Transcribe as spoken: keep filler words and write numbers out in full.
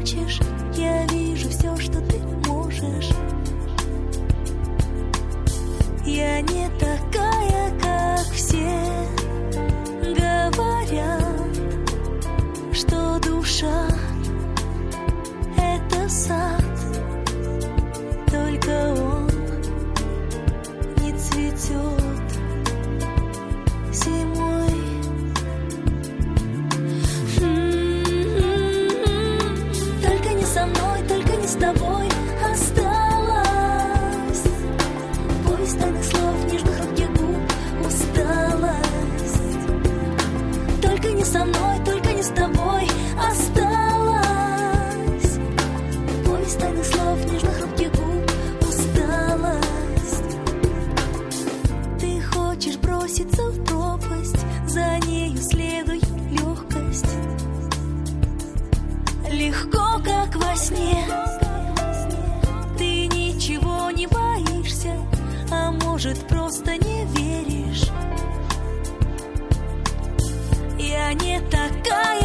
хочешь, я вижу все, что ты можешь. Я не такая, как все говорят, что душа — это сад, только он не цветет зимой. М-м-м. Только не со мной, только не с тобой осталась. Поезд тайных слов, нежных рук и губ, усталость. Только не со мной, только не с тобой осталась. Поезд тайных слов, нежных рук и губ, усталость. Ты хочешь броситься в пропасть, за нею следует легкость. Легко, как во сне. Ты ничего не боишься, а может, просто не веришь. Я не такая,